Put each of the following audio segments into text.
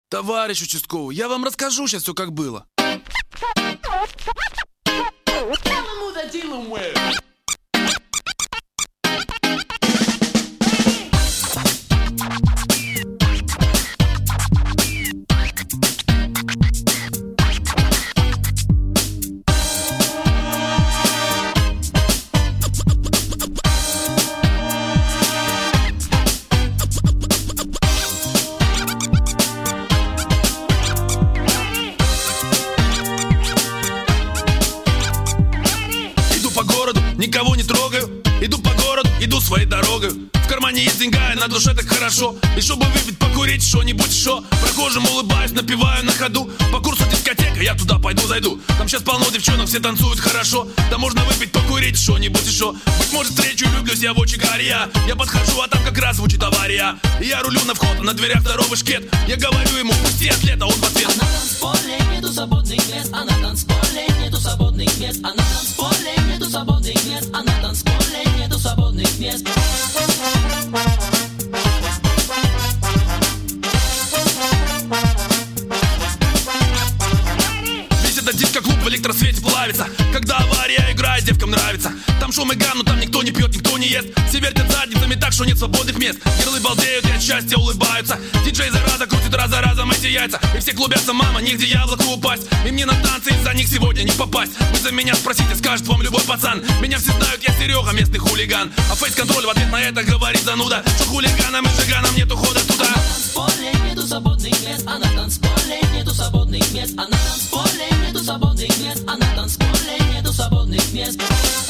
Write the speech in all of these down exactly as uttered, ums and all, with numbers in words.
Товарищ участковый, я вам расскажу сейчас все, как было. Никого не трогаю, иду по городу, иду своей дорогой. В кармане есть деньга, и на душе так хорошо. И чтобы выпить, покурить, что-нибудь еще. Прохожим улыбаюсь, напиваю на ходу. По курсу дискотека, я туда пойду, зайду. Там сейчас полно девчонок, все танцуют хорошо. Да можно выпить, покурить, что-нибудь еще. Быть может, встречу, влюблюсь я в очи горя. Я подхожу, а там как раз звучит авария. И я рулю на вход, а на дверях здоровый шкет. Я говорю ему, пусти атлета, он в ответ: а на танцполе нету свободных мест, а на танцполе нету свободных мест, а на танцполе нету свободных мест, а на танцполе нету свободных мест. Весь этот диско-клуб в электросвете плавится. Когда авария играет, девкам нравится. Там шум и гам, но там никто не пьет, никто не ест. Все вертят задницами так, что нет свободных мест. Герлы балдеют и от счастья улыбаются. Диджей зараза крутит раз за разом эти яйца. И все клубятся, мама, нигде яблоку упасть. И мне на танцы из-за них сегодня не попасть. Вы за меня спросите, скажет вам любой пацан. Меня все знают, я Серега, местный хулиган. А фейс-контроль в ответ на это говорит зануда, что хулиганам и жиганам нет ухода туда. А на танцполе нету свободных мест, а на танцполе нету свободных мест, а на танцполе нету свободных мест, а на танцполе нету свободных мест.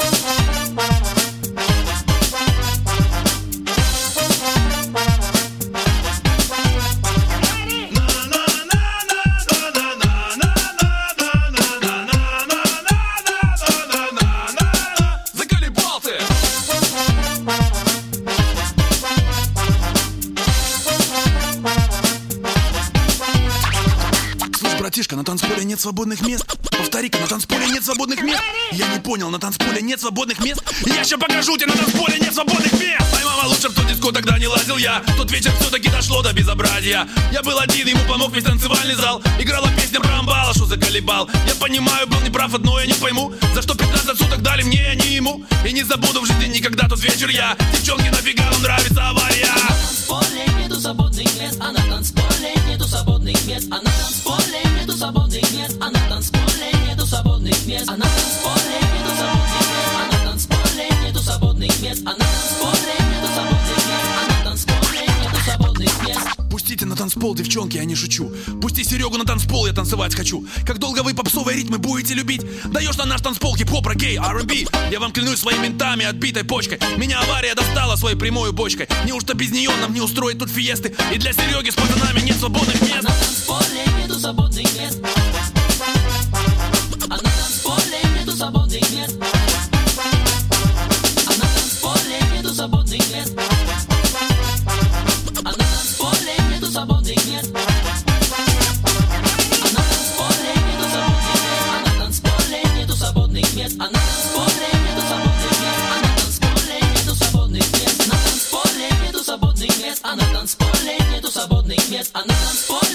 Братишка, на танцполе нет свободных мест. Повтори-ка, на танцполе нет свободных мест. Я не понял, на танцполе нет свободных мест. Я ща покажу тебе, на танцполе нет свободных мест. Ай, мама, лучше в ту диско тогда не лазил я. В тот вечер все-таки дошло до безобразия. Я был один, ему помог весь танцевальный зал. Играла песня про амбала, что заколебал. Я понимаю, был неправ, одно я не пойму. За что пятнадцать суток дали мне, а не ему. И не забуду в жизни никогда тот вечер я. Девчонки, нафига вам нравится авария? А на танцполе нету свободных мест, а на танцполе нету свободных мест, а на танцполе нету свободных мест, а на танцполе нету свободных мест, а на танцполе нету свободных мест, а на танцполе нету свободных мест, а на танцполе нету свободных мест, а на танцполе нету свободных мест. Пустите на танцпол, девчонки, я не шучу. Пусти Серегу на танцпол, я танцевать хочу. Как долго вы попсовые ритмы будете любить? Даешь на наш танцпол хип-хоп, реггей, ар энд би. Я вам клянусь своими ментами, отбитой почкой. Меня авария достала своей прямой бочкой. Неужто без нее нам не устроить тут фиесты? И для Сереги с пацанами нет свободных мест. А на танцполе нету свободных мест, а на танцполе нету свободных мест, а на танцполе нету свободных мест, а на танцполе нету свободных мест, а на танцполе нету свободных мест, а на танцполе нету свободных мест, а на танцполе нету свободных мест, а на танцполе нету свободных мест, а на танцполе нету свободных мест, а на танцполе нету свободных мест, а на танцполе